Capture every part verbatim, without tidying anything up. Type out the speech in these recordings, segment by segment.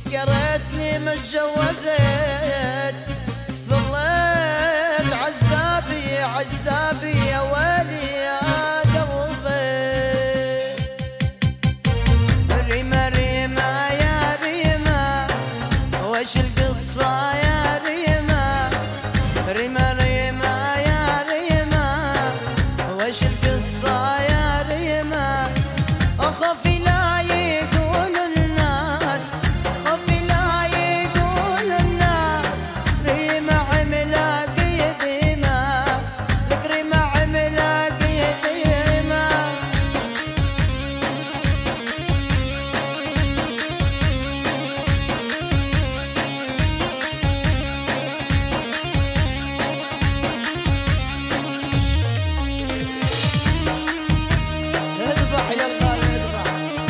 يا ريتني متجوزت ظليت عزابي عزابي يا ويلي يا قلبي. ريمة ريمة يا ريمة وش القصة يا ريمة. ريمة ريمة يا ريمة وش القصة يا ريمة. أخافي لا يقول الناس أخافي لا يقول الناس ريمة عملة قديمة لك ريمة عملة قديمة. اذبح يلا اذبح.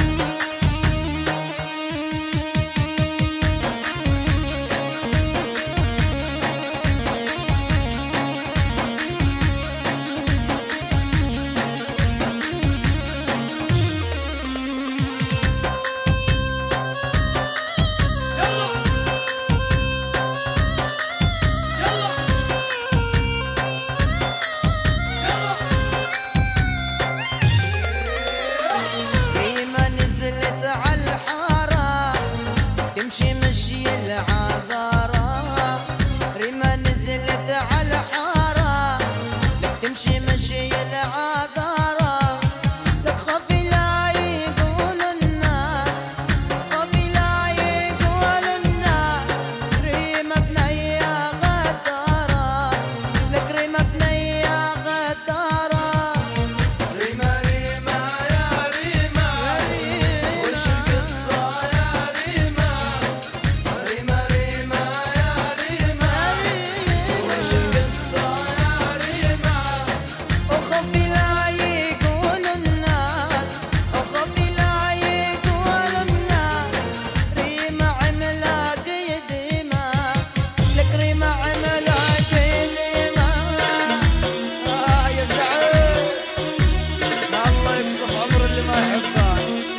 ريمة نزلت عالحارة تمشي مشي العذارة. ريمة نزلت عالحارة تمشي مشي العذارة. لك خافي لا يقول الناس خافي لا يقول الناس ريمة بنية غدارة. لك ريمة بنية غدارة. ريمة ريمة يا ريمة وش القصة يا ريمة. ريمة ريمة يا ريمة وش القصة يا ريمة. أخافي لا يقول الناس أخافي لا يقول الناس ريمة عملة قديمة لك ريمة عملة قديمة. آه يا سعيد الله يقصف عمر اللي ما يحبها.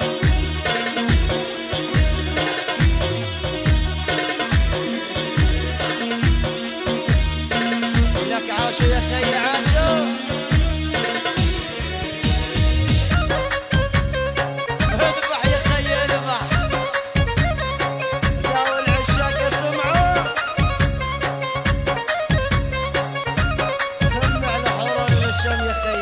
لك عاشو يا خي عاشو. اذبح يا خي اذبح. داوي العشاق يسمعوا سمع لحوران الشام يا خي.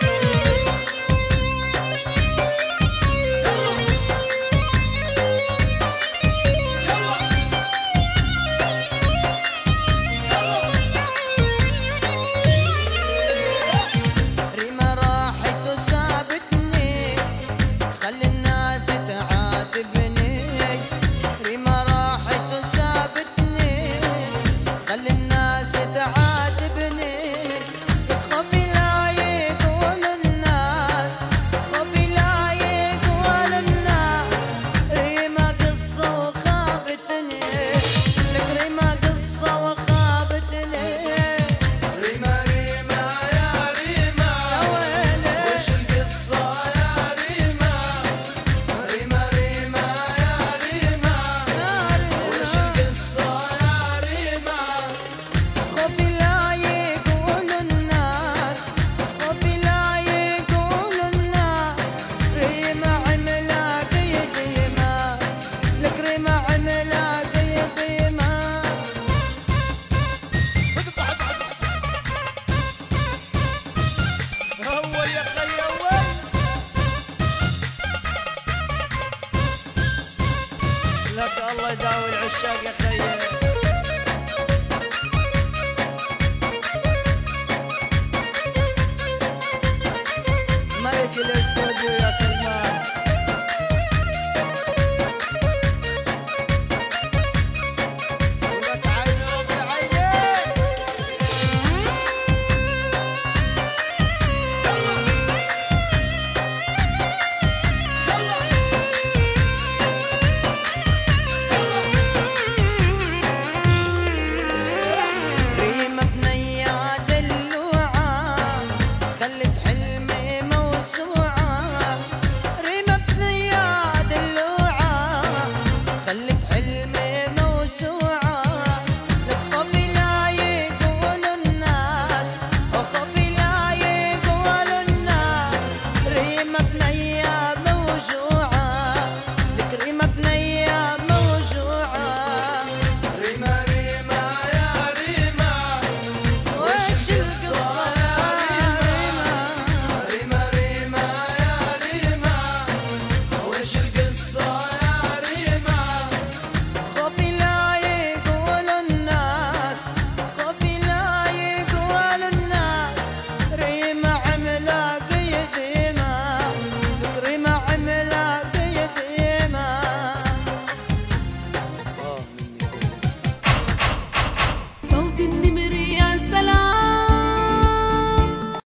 ريمة راحت وسابتني خلي الناس تعاتبني. ريمة راحت وسابتني خلي الناس تعاتبني. خافي لا يقول الناس خافي لا يقول الناس ريمة قصة وخابتني. لك ريمة قصة وخابتني. ريمة ريمة يا ريمة يا ويلي وش القصة يا ريمة. ريمة ريمة يا ريمة وش القصة يا ريمة. خافي لا يقول الناس خافي لا يقول الناس ريمة عملة قديمة لك ريمة عملة قديمة. أول يا خي أول. لك الله يداوي العشاق يا خي.